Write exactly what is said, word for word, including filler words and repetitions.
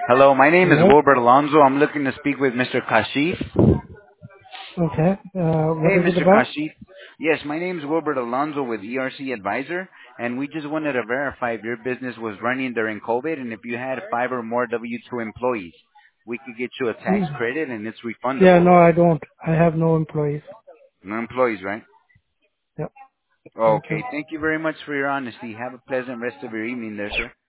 Hello, my name is Hello? Wilbert Alonso. I'm looking to speak with Mister Kashif. Okay. Uh, what Hey, is it Mister about? Kashif. Yes, my name is Wilbert Alonso with E R C Advisor, and we just wanted to verify if your business was running during COVID and if you had five or more W two employees. We could get you a tax Hmm. credit, and it's Yeah, refundable. no, I don't. I have no employees. No employees, right? Yep. Thank you. Okay, thank you very much for your honesty. Have a pleasant rest of your evening there, sir.